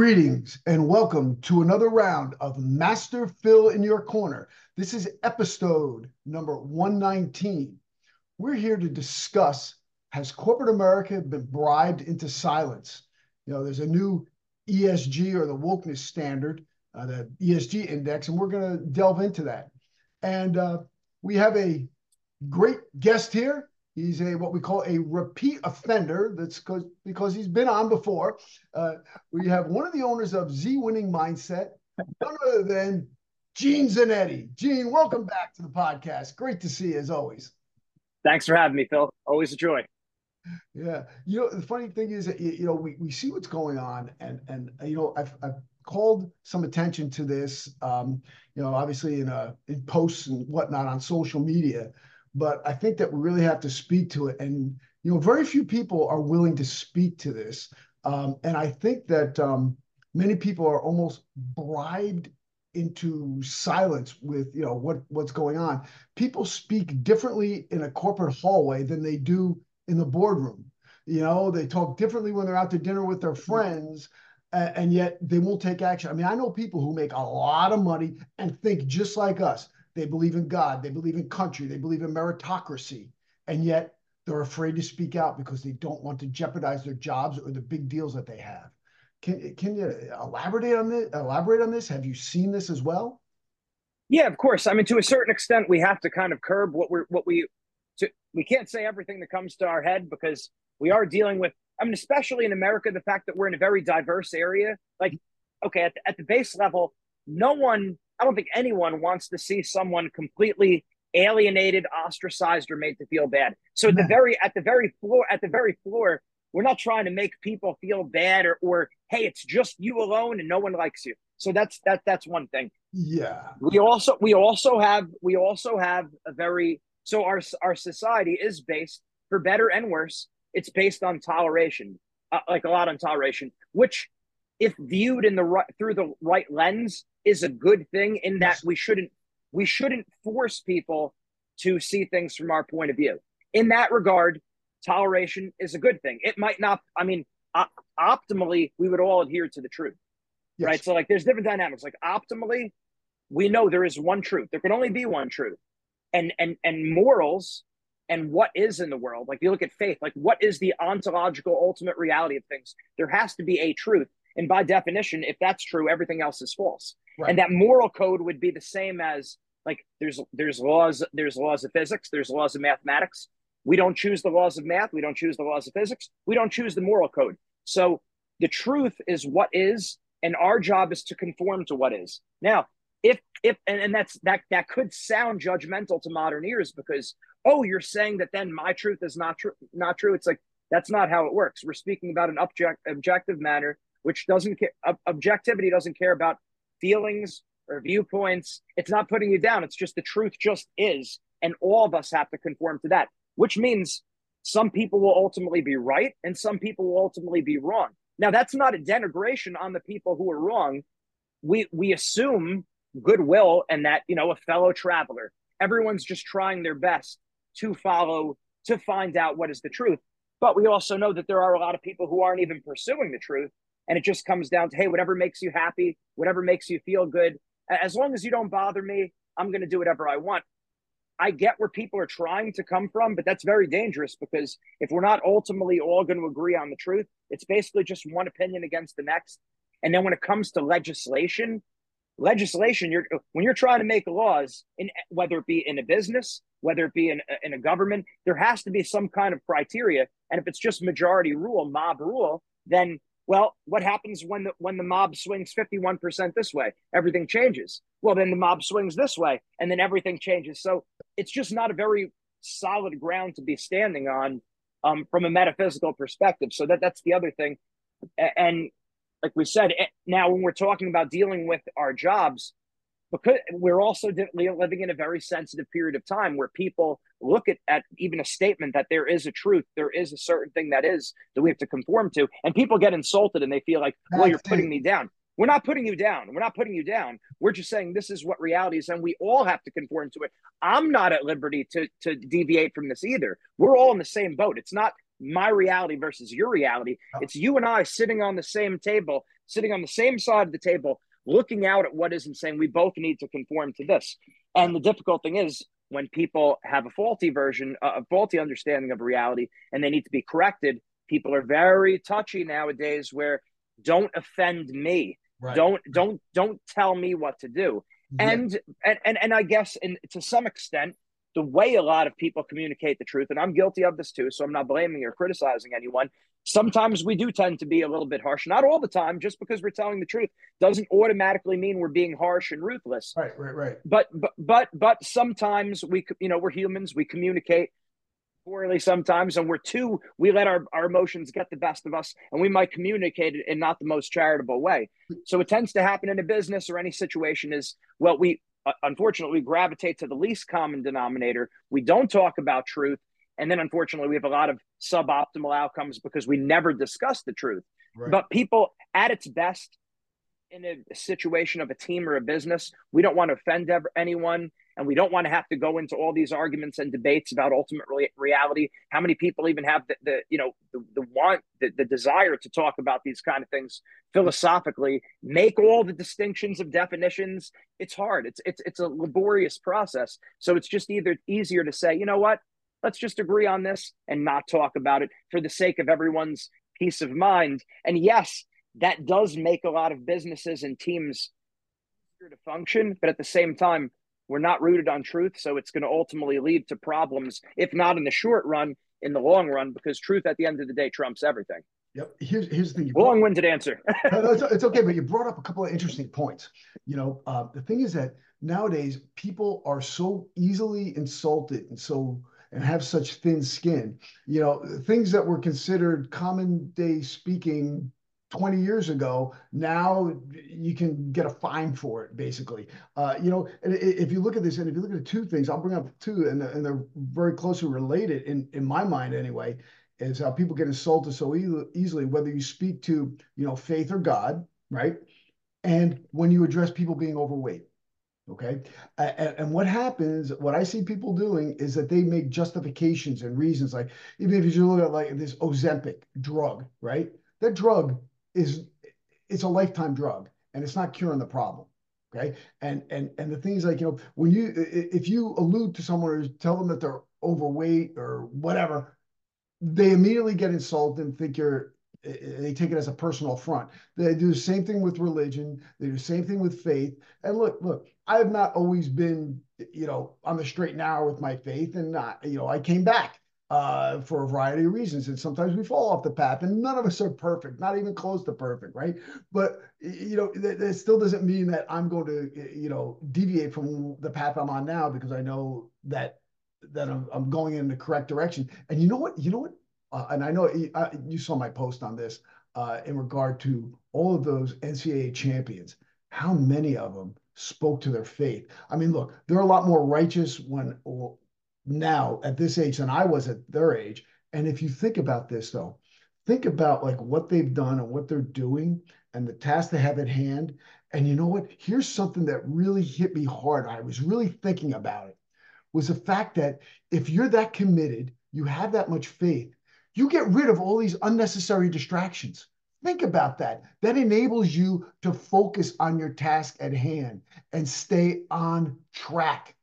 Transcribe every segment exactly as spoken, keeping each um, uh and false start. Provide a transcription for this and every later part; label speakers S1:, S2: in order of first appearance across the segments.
S1: Greetings and welcome to another round of Master Phil in Your Corner. This is episode number one nineteen. We're here to discuss, has corporate America been bribed into silence? You know, there's a new E S G or the wokeness standard, uh, the E S G index, and we're going to delve into that. And uh, we have a great guest here. He's a what we call a repeat offender. That's because because he's been on before. Uh, we have one of the owners of Z Winning Mindset, none other than Gene Zanetti. Gene, welcome back to the podcast. Great to see you as always.
S2: Thanks for having me, Phil. Always a joy.
S1: Yeah, you know the funny thing is that you know we, we see what's going on, and and you know I've I've called some attention to this. Um, you know, obviously in uh in posts and whatnot on social media. But I think that we really have to speak to it. And, you know, very few people are willing to speak to this. Um, and I think that um, many people are almost bribed into silence with, you know, what, what's going on. People speak differently in a corporate hallway than they do in the boardroom. You know, they talk differently when they're out to dinner with their friends, uh, and yet they won't take action. I mean, I know people who make a lot of money and think just like us. They believe in God. They believe in country. They believe in meritocracy. And yet they're afraid to speak out because they don't want to jeopardize their jobs or the big deals that they have. Can, can you elaborate on this? Elaborate on this? Have you seen this as well?
S2: Yeah, of course. I mean, to a certain extent, we have to kind of curb what we're what we to, we can't say everything that comes to our head because we are dealing with. I mean, especially in America, the fact that we're in a very diverse area. Like, okay, at the, at the base level, no one. I don't think anyone wants to see someone completely alienated, ostracized, or made to feel bad. So at the very at the very floor at the very floor, we're not trying to make people feel bad or or hey, it's just you alone and no one likes you. So that's that that's one thing.
S1: Yeah.
S2: We also we also have we also have a very so our our society is based, for better and worse, it's based on toleration, uh, like a lot on toleration, which if viewed in the right through the right lens is a good thing in that
S1: Yes.
S2: we shouldn't we shouldn't force people to see things from our point of view. In that regard, toleration is a good thing. It might not, I mean, op- optimally, we would all adhere to the truth, right?
S1: Yes.
S2: So, like, there's different dynamics. Like, optimally, we know there is one truth. There can only be one truth, and and and morals and what is in the world. Like, you look at faith. Like, what is the ontological ultimate reality of things? There has to be a truth, and by definition, if that's true, everything else is false. And
S1: Right.
S2: that moral code would be the same as like there's there's laws there's laws of physics, there's laws of mathematics. We don't choose the laws of math, we don't choose the laws of physics, we don't choose the moral code. So the truth is what is, and our job is to conform to what is. Now, if if and, and that's that that could sound judgmental to modern ears because oh, you're saying that then my truth is not true not true. It's like that's not how it works. We're speaking about an object objective manner, which doesn't care. Objectivity doesn't care about feelings or viewpoints. It's not putting you down. It's just the truth just is. And all of us have to conform to that, which means some people will ultimately be right and some people will ultimately be wrong. Now, that's not a denigration on the people who are wrong. We we assume goodwill and that, you know, a fellow traveler, everyone's just trying their best to follow, to find out what is the truth. But we also know that there are a lot of people who aren't even pursuing the truth. And it just comes down to, hey, whatever makes you happy, whatever makes you feel good, as long as you don't bother me, I'm going to do whatever I want. I get where people are trying to come from, but that's very dangerous because if we're not ultimately all going to agree on the truth, it's basically just one opinion against the next. And then when it comes to legislation, legislation, you're when you're trying to make laws, in whether it be in a business, whether it be in, in a government, there has to be some kind of criteria. And if it's just majority rule, mob rule, then well, what happens when the when the mob swings fifty-one percent this way? Everything changes. Well, then the mob swings this way, and then everything changes. So it's just not a very solid ground to be standing on um, from a metaphysical perspective. So that that's the other thing. And like we said, now when we're talking about dealing with our jobs, because we're also living in a very sensitive period of time where people look at, at even a statement that there is a truth, there is a certain thing that is that we have to conform to, and people get insulted and they feel like, well, you're
S1: That's
S2: putting
S1: it.
S2: me down. We're not putting you down. We're not putting you down. We're just saying this is what reality is, and we all have to conform to it. I'm not at liberty to to deviate from this either. We're all in the same boat. It's not my reality versus your reality. It's you and I sitting on the same table sitting on the same side of the table, looking out at what is and saying we both need to conform to this. And the difficult thing is when people have a faulty version, a faulty understanding of reality, and they need to be corrected, people are very touchy nowadays where don't offend me.
S1: Right.
S2: Don't don't don't tell me what to do.
S1: Yeah.
S2: And and and, and I guess in, to some extent, the way a lot of people communicate the truth, and I'm guilty of this too, so I'm not blaming or criticizing anyone. Sometimes we do tend to be a little bit harsh. Not all the time. Just because we're telling the truth doesn't automatically mean we're being harsh and ruthless.
S1: Right, right, right.
S2: But but but but sometimes we, you know, we're humans. We communicate poorly sometimes, and we're too. We let our, our emotions get the best of us, and we might communicate it in not the most charitable way. So it tends to happen in a business or any situation is, well, we uh, unfortunately we gravitate to the least common denominator. We don't talk about truth. And then, unfortunately, we have a lot of suboptimal outcomes because we never discuss the truth. Right. But people at its best in a situation of a team or a business, we don't want to offend ever, anyone. And we don't want to have to go into all these arguments and debates about ultimate re- reality. How many people even have the, the you know, the, the want, the, the desire to talk about these kind of things philosophically, make all the distinctions of definitions. It's hard. It's, it's, it's a laborious process. So it's just either easier to say, you know what, let's just agree on this and not talk about it for the sake of everyone's peace of mind. And yes, that does make a lot of businesses and teams easier to function. But at the same time, we're not rooted on truth. So it's going to ultimately lead to problems, if not in the short run, in the long run, because truth at the end of the day trumps everything.
S1: Yep. Here's, here's the thing.
S2: Long-winded answer.
S1: No, no, it's, it's okay, but you brought up a couple of interesting points. You know, uh, the thing is that nowadays people are so easily insulted and so and have such thin skin. You know, things that were considered common day speaking twenty years ago, now you can get a fine for it, basically. Uh, you know, and if you look at this, and if you look at the two things, I'll bring up two, and, and they're very closely related in, in my mind anyway, is how people get insulted so e- easily, whether you speak to, you know, faith or God, right? And when you address people being overweight. Okay. And, and what happens, what I see people doing is that they make justifications and reasons, like even if you look at like this Ozempic drug, right? That drug is, it's a lifetime drug and it's not curing the problem. Okay. And, and, and the things like, you know, when you, if you allude to someone or tell them that they're overweight or whatever, they immediately get insulted and think you're, they take it as a personal affront. They do the same thing with religion. They do the same thing with faith. And look, look, I have not always been, you know, on the straight and narrow with my faith, and not, you know, I came back uh, for a variety of reasons. And sometimes we fall off the path, and none of us are perfect, not even close to perfect, right? But you know, that, that still doesn't mean that I'm going to, you know, deviate from the path I'm on now because I know that that I'm, I'm going in the correct direction. And you know what? You know what? Uh, and I know uh, you saw my post on this uh, in regard to all of those N C double A champions. How many of them spoke to their faith? I mean, look, they're a lot more righteous when now at this age than I was at their age. And if you think about this, though, think about like what they've done and what they're doing and the task they have at hand. And you know what? Here's something that really hit me hard. I was really thinking about it, was the fact that if you're that committed, you have that much faith, you get rid of all these unnecessary distractions. Think about that. That enables you to focus on your task at hand and stay on track.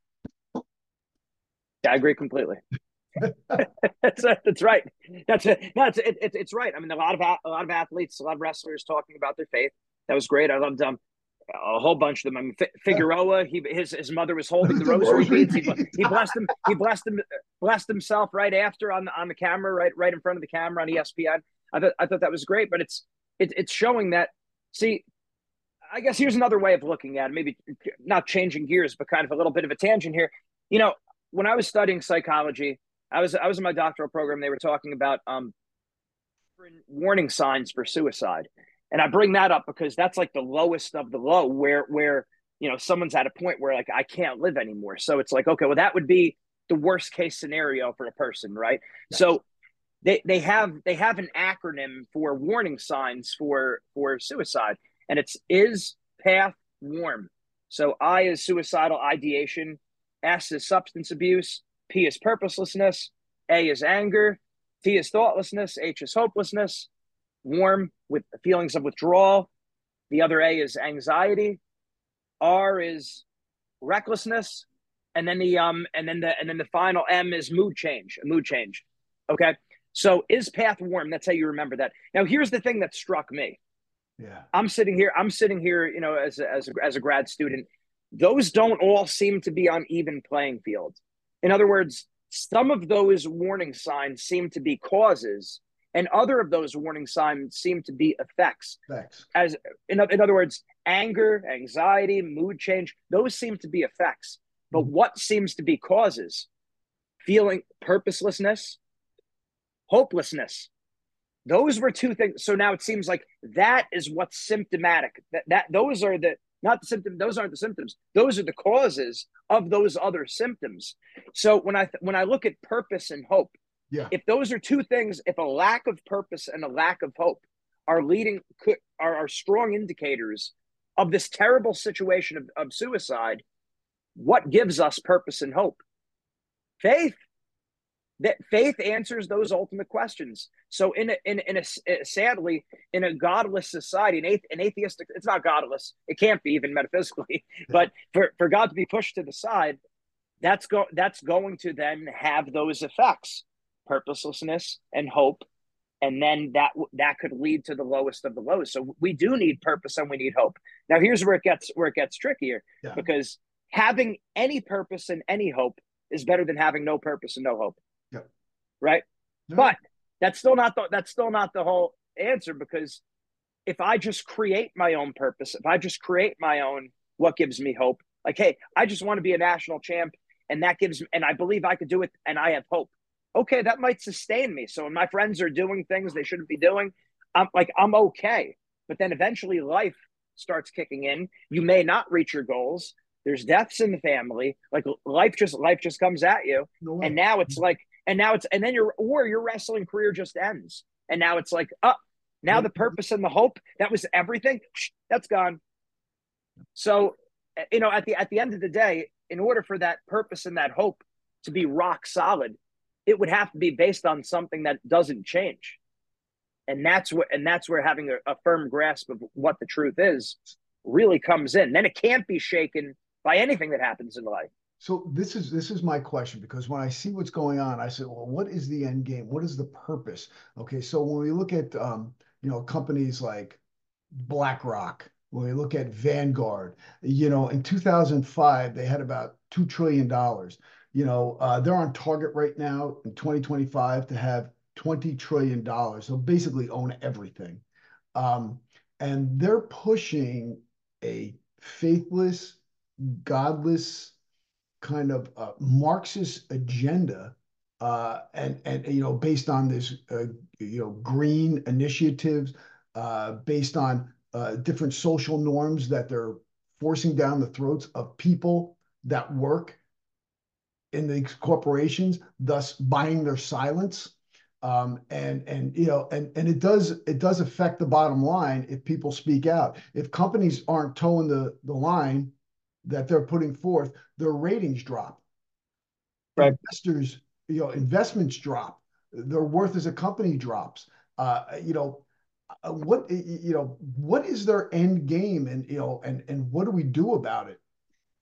S2: Yeah, I agree completely. that's, that's right. That's it. No, it's, it, it, it's right. I mean, a lot of a lot of athletes, a lot of wrestlers talking about their faith. That was great. I loved um, a whole bunch of them. I mean, Figueroa, he his his mother was holding the, the rosary, rosary beads. He, he blessed him. He blessed him. Blessed himself right after on the on the camera, right right in front of the camera on E S P N. I thought I thought that was great. But it's it, it's showing that. See, I guess here's another way of looking at it. Maybe not changing gears, but kind of a little bit of a tangent here. You know, when I was studying psychology, I was I was in my doctoral program. They were talking about um warning signs for suicide. And I bring that up because that's like the lowest of the low where, where, you know, someone's at a point where like, I can't live anymore. So it's like, okay, well, that would be the worst case scenario for a person. Right. Yes. So they, they have, they have an acronym for warning signs for, for suicide, and it's is path warm. So I is suicidal ideation. S is substance abuse. P is purposelessness. A is anger. T is thoughtlessness. H is hopelessness. Warm with feelings of withdrawal. The other A is anxiety. R is recklessness, and then the um and then the and then the final M is mood change, a mood change. Okay. So is path warm? That's how you remember that. Now here's the thing that struck me.
S1: Yeah.
S2: I'm sitting here, I'm sitting here, you know, as a, as a, as a grad student. Those don't all seem to be on even playing field. In other words, some of those warning signs seem to be causes, and other of those warning signs seem to be effects.
S1: Thanks.
S2: As in, in other words, anger, anxiety, mood change, those seem to be effects. But
S1: Mm-hmm.
S2: what seems to be causes? Feeling purposelessness, hopelessness. Those were two things. So now it seems like that is what's symptomatic. That that those are the not the symptom. Those aren't the symptoms. Those are the causes of those other symptoms. So when I when I look at purpose and hope,
S1: Yeah.
S2: if those are two things, if a lack of purpose and a lack of hope are leading are, are strong indicators of this terrible situation of, of suicide, what gives us purpose and hope? Faith. That faith answers those ultimate questions. So in a, in, in a, sadly, in a godless society, an, athe- an atheistic, it's not godless. It can't be even metaphysically,
S1: Yeah.
S2: but for, for God to be pushed to the side, that's go that's going to then have those effects, purposelessness and hope. And then that, that could lead to the lowest of the lows. So we do need purpose and we need hope. Now here's where it gets, where it gets trickier,
S1: Yeah.
S2: because having any purpose and any hope is better than having no purpose and no hope.
S1: Yeah.
S2: Right.
S1: No.
S2: But that's still not the, that's still not the whole answer, because if I just create my own purpose, if I just create my own, what gives me hope? Like, hey, I just want to be a national champ, and that gives, and I believe I could do it, and I have hope. Okay, that might sustain me. So when my friends are doing things they shouldn't be doing, I'm like, I'm okay. But then eventually life starts kicking in. You may not reach your goals. There's deaths in the family. Like life just life just comes at you.
S1: No way.
S2: And now it's like, and now it's, and then your, or your wrestling career just ends. And now it's like, oh, now
S1: Yep.
S2: the purpose and the hope, that was everything, that's gone. So, you know, at the, at the end of the day, in order for that purpose and that hope to be rock solid, it would have to be based on something that doesn't change. And that's what, and that's where having a, a firm grasp of what the truth is really comes in. Then it can't be shaken by anything that happens in life.
S1: So this is this is my question, because when I see what's going on, I said, well, what is the end game? What is the purpose? Okay, so when we look at um, you know, companies like BlackRock, when we look at Vanguard, you know, in two thousand five they had about two trillion dollars. You know, uh, they're on target right now in twenty twenty-five to have twenty trillion dollars. So basically own everything, um, and they're pushing a faithless, godless kind of uh, Marxist agenda, uh, and and you know, based on this, uh, you know, green initiatives, uh, based on uh, different social norms that they're forcing down the throats of people that work in these corporations, thus buying their silence. Um, and and you know, and and it does it does affect the bottom line if people speak out. If companies aren't towing the the line that they're putting forth, their ratings drop.
S2: Right.
S1: Investors, you know, investments drop. Their worth as a company drops. Uh, you know, uh, what you know, what is their end game, and you know, and and what do we do about it?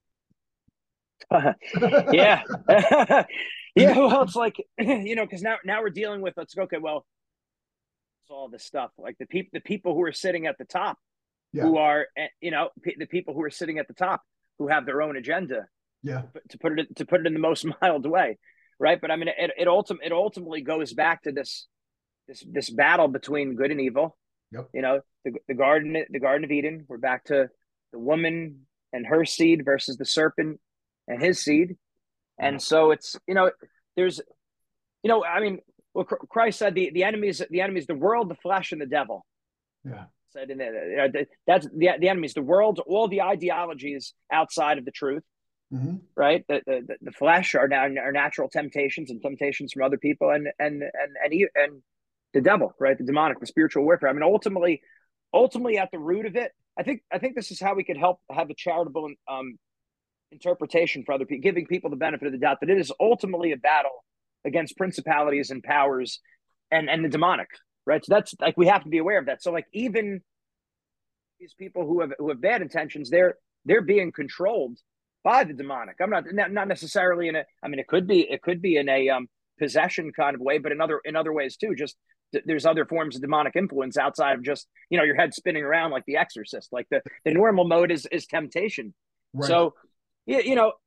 S2: Yeah. Yeah. Well, it's like, you know, because now now we're dealing with, let's go, okay, well, all this stuff. Like the people the people who are sitting at the top,
S1: Yeah,
S2: who are, you know, the people who are sitting at the top who have their own agenda,
S1: yeah,
S2: to put it to put it in the most mild way, right? But I mean, it it, ultim- it ultimately goes back to this this this battle between good and evil.
S1: yep.
S2: You know, the the garden the Garden of Eden. We're back to the woman and her seed versus the serpent and his seed. And so it's, you know, there's, you know, I mean, well, Christ said the the enemies the enemies the world, the flesh, and the devil.
S1: Yeah.
S2: Said in it, that's the the enemies, the world, all the ideologies outside of the truth.
S1: Mm-hmm.
S2: Right, the, the the flesh are now our natural temptations and temptations from other people, and and and and and the devil, right, the demonic, the spiritual warfare. I mean, ultimately, ultimately at the root of it, I think I think this is how we could help have a charitable um, interpretation for other people, giving people the benefit of the doubt that it is ultimately a battle against principalities and powers and and the demonic, right? So that's like, we have to be aware of that. So like, even these people who have who have bad intentions, they're they're being controlled by the demonic. I'm not not necessarily in a. I mean, it could be it could be in a um, possession kind of way, but in other in other ways too. Just th- there's other forms of demonic influence outside of just you know your head spinning around like The Exorcist. Like the the normal mode is is temptation.
S1: Right.
S2: So you, you know,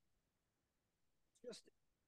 S2: just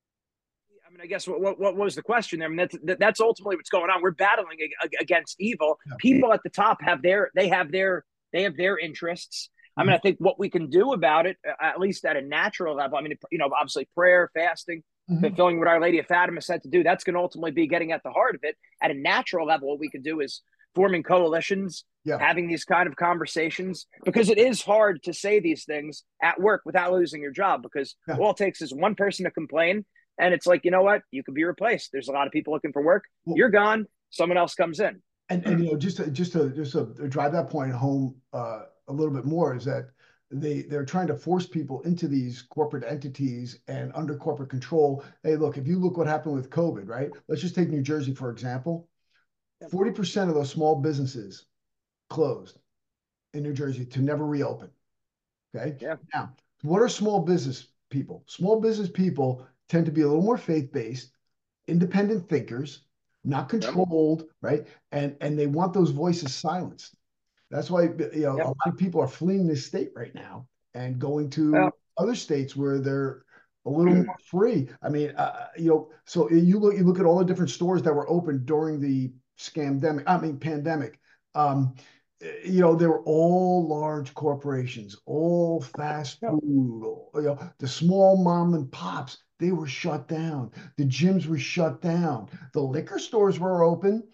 S2: I mean, I guess what, what what was the question there? I mean, that's that's ultimately what's going on. We're battling against evil.
S1: Yeah.
S2: People at the top have their they have their they have their interests. I mean, I think what we can do about it, at least at a natural level, I mean, you know, obviously prayer, fasting, mm-hmm. fulfilling what Our Lady of Fatima said to do, that's going to ultimately be getting at the heart of it. At a natural level, what we can do is forming coalitions, yeah. having these kind of conversations, because it is hard to say these things at work without losing your job, because yeah. all it takes is one person to complain, and it's like, you know what? You could be replaced. There's a lot of people looking for work. Well, you're gone. Someone else comes in.
S1: And, and you know, just to, just to just to drive that point home uh, a little bit more is that they they're trying to force people into these corporate entities and under corporate control. Hey, look, if you look what happened with COVID, right? Let's just take New Jersey for example. forty percent of those small businesses closed in New Jersey to never reopen. Okay.
S2: Yeah.
S1: Now, what are small business people? Small business people tend to be a little more faith-based, independent thinkers, not controlled, right? And and they want those voices silenced. That's why you know yep. a lot of people are fleeing this state right now and going to yep. other states where they're a little more free. I mean, uh, you know, so you look you look at all the different stores that were open during the scamdemic. I mean, pandemic. Um, you know, they were all large corporations, all fast food. You know, the small mom and pops. They were shut down. The gyms were shut down. The liquor stores were open.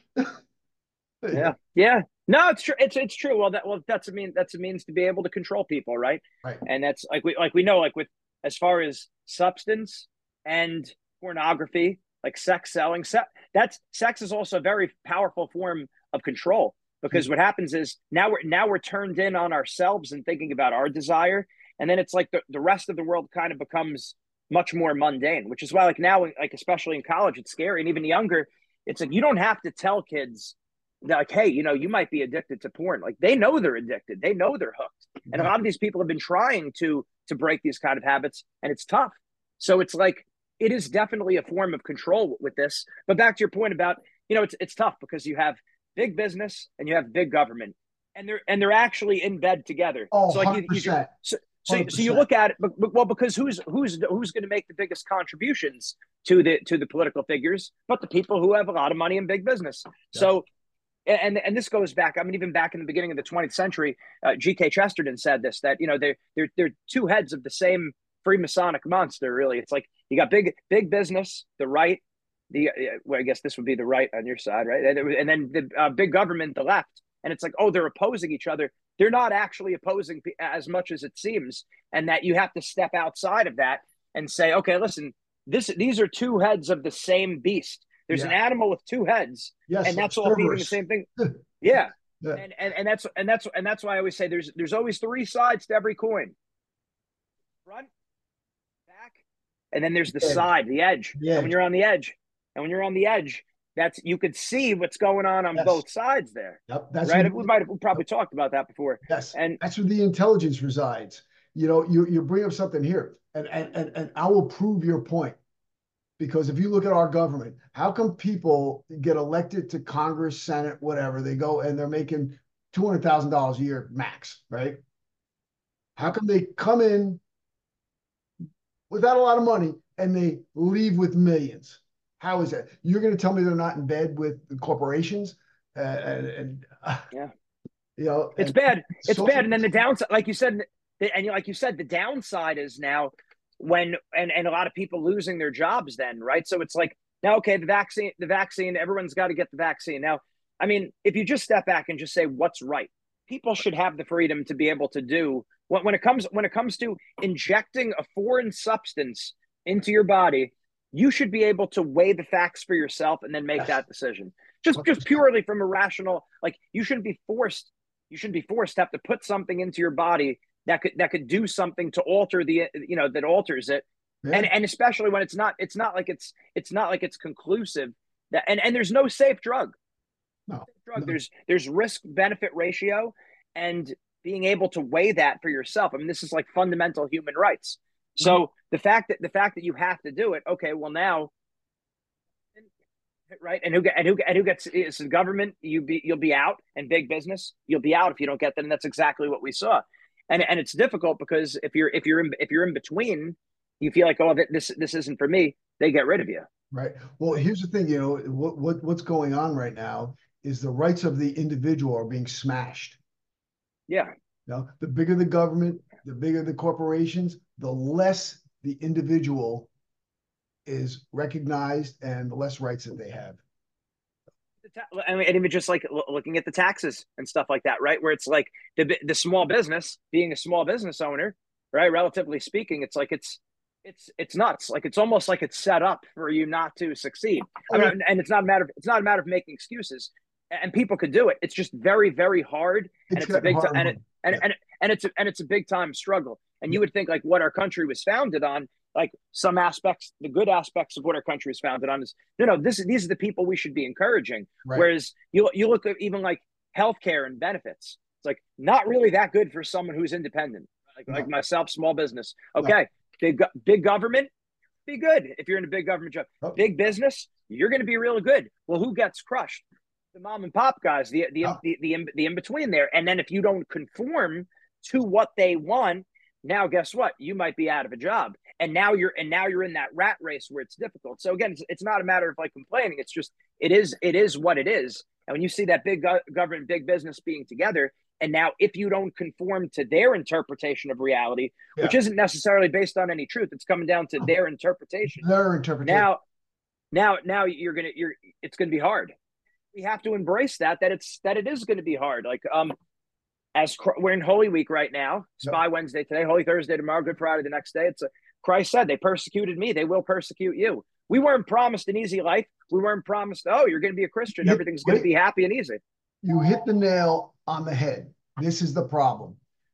S2: yeah, yeah. No, it's true. It's it's true. Well, that well, that's a mean that's a means to be able to control people, right?
S1: Right.
S2: And that's like we like we know, like with as far as substance and pornography, like sex selling, se- that's sex is also a very powerful form of control, because mm-hmm. what happens is now we're now we're turned in on ourselves and thinking about our desire, and then it's like the, the rest of the world kind of becomes much more mundane, which is why like now, like especially in college, it's scary. And even younger, it's like you don't have to tell kids that, like, hey, you know, you might be addicted to porn. Like they know they're addicted. They know they're hooked. And yeah. a lot of these people have been trying to to break these kind of habits, and it's tough. So it's like it is definitely a form of control with this. But back to your point about, you know, it's it's tough because you have big business and you have big government, and they're and they're actually in bed together.
S1: Oh,
S2: so like you, you so, So, so you look at it, but, but well, because who's who's who's going to make the biggest contributions to the to the political figures, but the people who have a lot of money in big business. Yes. So, and and this goes back. I mean, even back in the beginning of the twentieth century, uh, G K Chesterton said this, that you know they're they're they're two heads of the same Freemasonic monster. Really, it's like you got big big business, the right, the uh, well, I guess this would be the right on your side, right, and, and then the uh, big government, the left. And it's like, oh, they're opposing each other. They're not actually opposing as much as it seems, and that you have to step outside of that and say, okay, listen, this these are two heads of the same beast. There's yeah. an animal with two heads,
S1: yes,
S2: and that's all feeding the same thing. Yeah. yeah, and, and and that's and that's and that's why I always say there's there's always three sides to every coin: front, back, and then there's the edge. side, the edge. The and when you're on the edge, and when you're on the edge. That's you could see what's going on on yes. both sides there.
S1: Yep, that's
S2: right. We might have we probably yep. talked about that before.
S1: Yes,
S2: and
S1: that's where the intelligence resides. You know, you you bring up something here, and and and and I will prove your point, because if you look at our government, how come people get elected to Congress, Senate, whatever, they go and they're making two hundred thousand dollars a year max, right? How come they come in without a lot of money and they leave with millions? How is that? You're going to tell me they're not in bed with the corporations? Uh, and, and uh,
S2: yeah,
S1: you know,
S2: it's bad. It's bad. And then the downside, like you said, and like you said, the downside is now when and and a lot of people losing their jobs. Then, right? So it's like now, okay, the vaccine, the vaccine, everyone's got to get the vaccine. Now, I mean, if you just step back and just say what's right, people should have the freedom to be able to do when, when it comes when it comes to injecting a foreign substance into your body. You should be able to weigh the facts for yourself and then make yes. that decision. Just, just purely from a rational, like you shouldn't be forced. You shouldn't be forced to have to put something into your body that could that could do something to alter the, you know, that alters it. Yeah. And and especially when it's not, it's not like it's it's not like it's conclusive. That and and there's no safe drug.
S1: No,
S2: drug.
S1: no.
S2: There's there's risk benefit ratio, and being able to weigh that for yourself. I mean, this is like fundamental human rights. So the fact that the fact that you have to do it, okay, well now, right? And who and who and who gets is the government? You be you'll be out, and big business, you'll be out if you don't get that. And that's exactly what we saw. And and it's difficult because if you're if you're in if you're in between, you feel like, oh, this this isn't for me. They get rid of you.
S1: Right. Well, here's the thing, you know, what what what's going on right now is the rights of the individual are being smashed.
S2: Yeah.
S1: You know, the bigger the government, the bigger the corporations, the less the individual is recognized and the less rights that they have.
S2: I mean, and even just like looking at the taxes and stuff like that, right? Where it's like the the small business, being a small business owner, right? Relatively speaking, it's like it's it's it's nuts. Like it's almost like it's set up for you not to succeed. I mean, and it's not a matter of it's not a matter of making excuses. And people could do it. It's just very, very hard, and it's, it's a big time, and it, and, yeah. and and it's a, and it's a big time struggle. And you would think like what our country was founded on, like some aspects, the good aspects of what our country is founded on is no, no. This is these are the people we should be encouraging. Right. Whereas you you look at even like healthcare and benefits, it's like not really that good for someone who's independent, like no. like myself, small business. Okay, no. big big government, be good if you're in a big government job. Oh. Big business, you're going to be really good. Well, who gets crushed? The mom and pop guys, the the, oh. the the the the in between there, and then if you don't conform to what they want, now guess what? You might be out of a job, and now you're and now you're in that rat race where it's difficult. So again, it's, it's not a matter of like complaining. It's just it is it is what it is. And when you see that big go- government, big business being together, and now if you don't conform to their interpretation of reality, yeah. which isn't necessarily based on any truth, it's coming down to their interpretation.
S1: Their interpretation.
S2: Now, now, now you're gonna you're it's gonna be hard. We have to embrace that, that it's, that it is going to be hard. Like, um, as we're in Holy Week right now, Spy yep. Wednesday today, Holy Thursday tomorrow, Good Friday the next day. It's a, Christ said, they persecuted me, they will persecute you. We weren't promised an easy life. We weren't promised, oh, you're going to be a Christian. You, Everything's going to be happy and easy.
S1: You hit the nail on the head. This is the problem.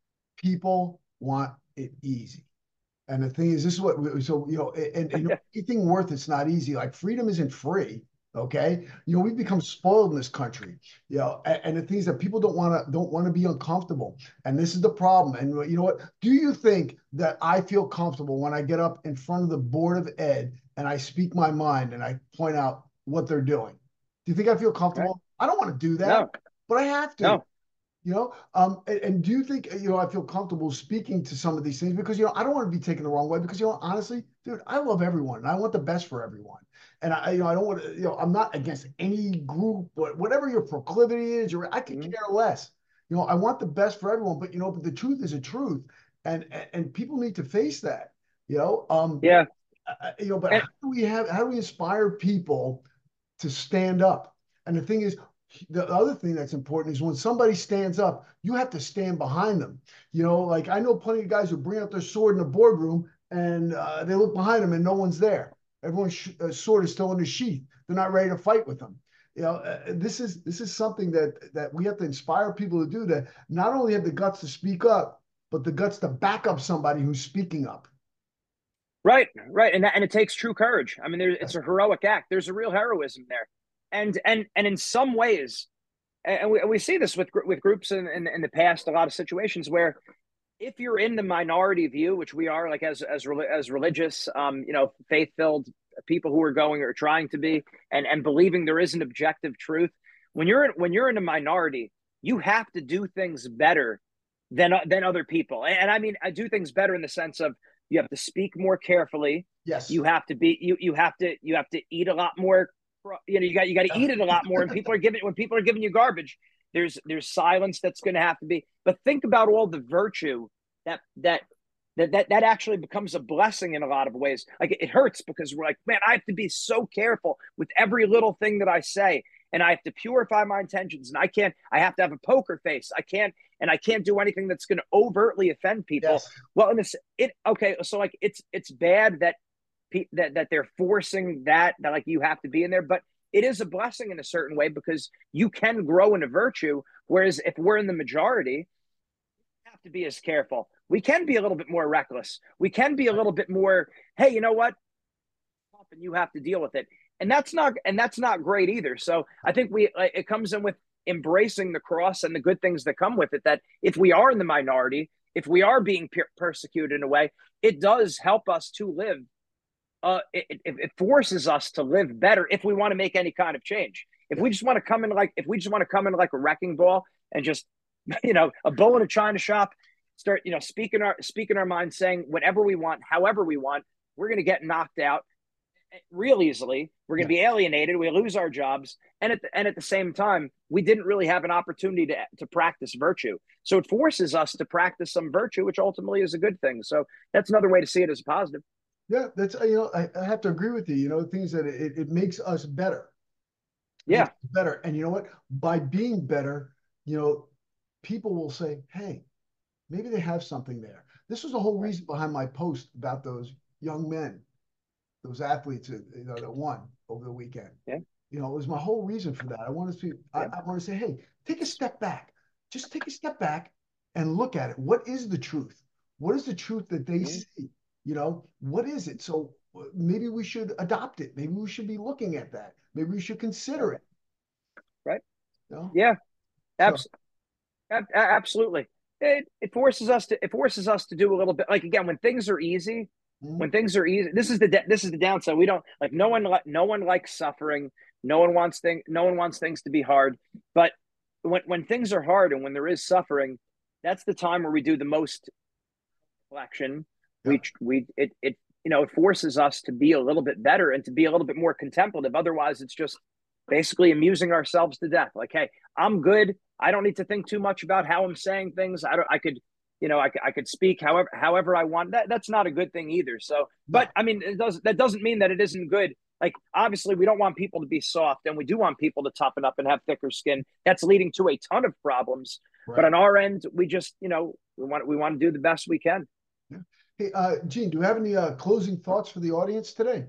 S1: People want it easy. And the thing is, this is what, we, so, you know, and, and you know, anything worth it's not easy. Like freedom isn't free. Okay, you know, we've become spoiled in this country, you know, and, and the things that people don't want to don't want to be uncomfortable, and this is the problem. And you know what? Do you think that I feel comfortable when I get up in front of the Board of Ed and I speak my mind and I point out what they're doing? Do you think I feel comfortable? Right. I don't want to do that, no. but I have to.
S2: No.
S1: You know, um, and, and do you think, you know, I feel comfortable speaking to some of these things because, you know, I don't want to be taken the wrong way because, you know, honestly, dude, I love everyone and I want the best for everyone. And I, you know, I don't want to, you know, I'm not against any group, but whatever your proclivity is, or I could mm-hmm. care less. You know, I want the best for everyone, but, you know, but the truth is a truth. And, and, and people need to face that, you know. Um,
S2: yeah.
S1: Uh, you know, but and, how do we have, how do we inspire people to stand up? And the thing is, the other thing that's important is when somebody stands up, you have to stand behind them. You know, like I know plenty of guys who bring out their sword in the boardroom and uh, they look behind them and no one's there. Everyone's sh- uh, sword is still in the sheath. They're not ready to fight with them. You know, uh, this is this is something that that we have to inspire people to do, to not only have the guts to speak up, but the guts to back up somebody who's speaking up.
S2: Right, right, and that, and it takes true courage. I mean, there, it's a heroic act. There's a real heroism there. And and and in some ways, and we, we see this with with groups in, in in the past, a lot of situations where if you're in the minority view, which we are, like as as as religious, um, you know, faith filled people who are going or trying to be, and and believing there is an objective truth. When you're when you're in a minority, you have to do things better than than other people. And, and I mean, I do things better in the sense of you have to speak more carefully.
S1: Yes.
S2: You have to be you you have to you have to eat a lot more. You know, you got you got to eat it a lot more, and people are giving when people are giving you garbage. There's there's silence that's going to have to be. But think about all the virtue that that that that that actually becomes a blessing in a lot of ways. Like it hurts because we're like, man, I have to be so careful with every little thing that I say, and I have to purify my intentions, and I can't. I have to have a poker face. I can't, and I can't do anything that's going to overtly offend people.
S1: Yes.
S2: Well, in this, it okay. So like, it's it's bad that. That, that they're forcing that, that like you have to be in there, but it is a blessing in a certain way because you can grow in a virtue. Whereas if we're in the majority, we have to be as careful. We can be a little bit more reckless. We can be a little bit more, hey, you know what? And you have to deal with it. And that's not, and that's not great either. So I think we, like, it comes in with embracing the cross and the good things that come with it. That if we are in the minority, if we are being per- persecuted in a way, it does help us to live. Uh, it, it, it forces us to live better if we want to make any kind of change. If
S1: Yeah.
S2: we just want to come in like, if we just want to come in like a wrecking ball and just, you know, a bull in a china shop, start, you know, speaking our speaking our mind, saying whatever we want, however we want, we're going to get knocked out real easily. We're going
S1: Yeah.
S2: to be alienated. We lose our jobs, and at the, and at the same time, we didn't really have an opportunity to to practice virtue. So it forces us to practice some virtue, which ultimately is a good thing. So that's another way to see it as a positive.
S1: Yeah, that's, you know, I, I have to agree with you. You know, things that it, it makes us better. It makes
S2: Yeah,
S1: us better. And you know what? By being better, you know, people will say, hey, maybe they have something there. This was the whole
S2: right.
S1: reason behind my post about those young men, those athletes that, you know, that won over the weekend.
S2: Yeah,
S1: You know, it was my whole reason for that. I want to, I,
S2: yeah,
S1: I want to say, hey, take a step back. Just take a step back and look at it. What is the truth? What is the truth that they
S2: mm,
S1: see? You know, what is it? So uh, maybe we should adopt it. Maybe we should be looking at that. Maybe we should
S2: right,
S1: consider it.
S2: right.
S1: You know,
S2: Yeah,
S1: so
S2: abs- ab- absolutely. It it forces us to it forces us to do a little bit. Like again, when things are easy, when
S1: mhm.
S2: things are easy, this is the this is the downside. We don't like no one no one likes suffering. No one wants thing no one wants things to be hard. But when when things are hard and when there is suffering, that's the time where we do the most reflection.
S1: Yeah,
S2: We we it it you know it forces us to be a little bit better and to be a little bit more contemplative. Otherwise, it's just basically amusing ourselves to death. Like, hey, I'm good. I don't need to think too much about how I'm saying things. I don't. I could, you know, I, I could speak however however I want. That that's not a good thing either. So, but
S1: no,
S2: I mean, it does that doesn't mean that it isn't good. Like, obviously, we don't want people to be soft, and we do want people to toughen up and have thicker skin. That's leading to a ton of problems. But
S1: right.
S2: on our end, we just, you know, we want we want to do the best we can.
S1: Yeah. Hey, uh, Gene, do you have any uh, closing thoughts for the audience today?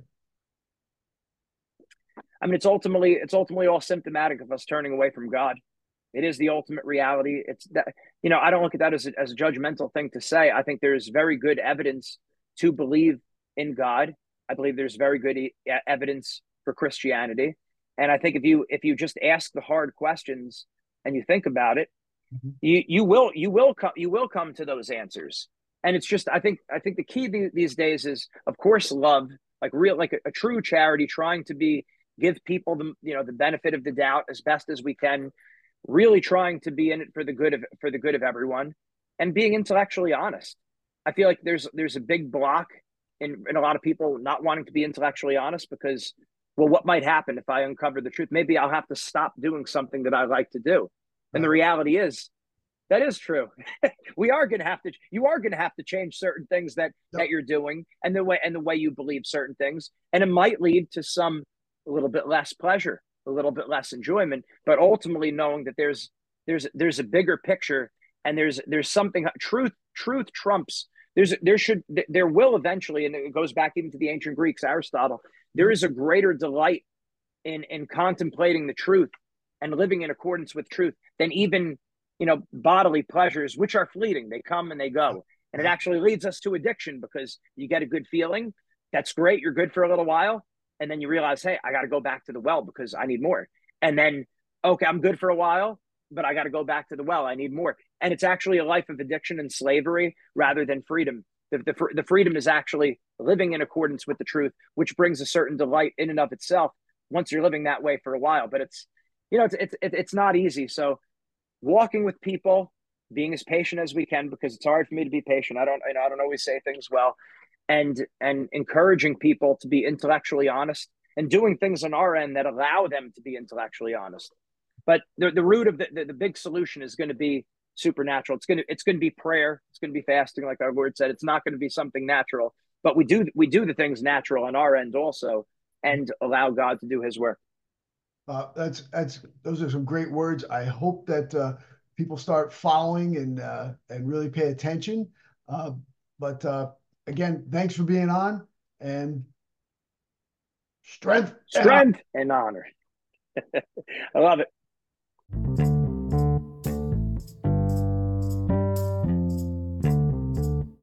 S2: I mean, it's ultimately it's ultimately all symptomatic of us turning away from God. It is the ultimate reality. It's that, you know, I don't look at that as a, as a judgmental thing to say. I think there's very good evidence to believe in God. I believe there's very good e- e, evidence for Christianity. And I think if you if you just ask the hard questions and you think about it,
S1: Mhm.
S2: you you will you will come you will come to those answers. And it's just I think I think the key these days is, of course, love, like real like a, a true charity, trying to be give people the, you know, the benefit of the doubt as best as we can, really trying to be in it for the good of for the good of everyone, and being intellectually honest. I feel like there's there's a big block in, in a lot of people not wanting to be intellectually honest because, well, what might happen if I uncover the truth? Maybe I'll have to stop doing something that I like to do. And the
S1: Right.
S2: reality is that is true. We are going to have to you are going to have to change certain things that that
S1: Yep.
S2: you're doing and the way and the way you believe certain things, and it might lead to some a little bit less pleasure, a little bit less enjoyment, but ultimately knowing that there's there's there's a bigger picture, and there's there's something truth truth trumps. There's there should there will eventually, and it goes back even to the ancient Greeks, Aristotle. There
S1: Mhm.
S2: is a greater delight in in contemplating the truth and living in accordance with truth than even, you know, bodily pleasures, which are fleeting. They come and they
S1: Yep.
S2: go, and it
S1: Yep.
S2: actually leads us to addiction because you get a good feeling. That's great. You're good for a little while, and then you realize, hey, I got to go back to the well because I need more. And then, okay, I'm good for a while, but I got to go back to the well. I need more. And it's actually a life of addiction and slavery rather than freedom. The, the, the freedom is actually living in accordance with the truth, which brings a certain delight in and of itself once you're living that way for a while. But it's, you know, it's it's it's not easy. So walking with people, being as patient as we can, because it's hard for me to be patient. I don't, you know, I don't always say things well, and and encouraging people to be intellectually honest and doing things on our end that allow them to be intellectually honest. But the the root of the the, the big solution is going to be supernatural. It's going to it's going to be prayer. It's going to be fasting, like our Lord said. It's not going to be something natural, but we do we do the things natural on our end also, and allow God to do His work.
S1: Uh, that's that's those are some great words. I hope that uh, people start following and uh, and really pay attention. Uh, but uh, again, thanks for being on, and strength and
S2: Strength and honor. I love it.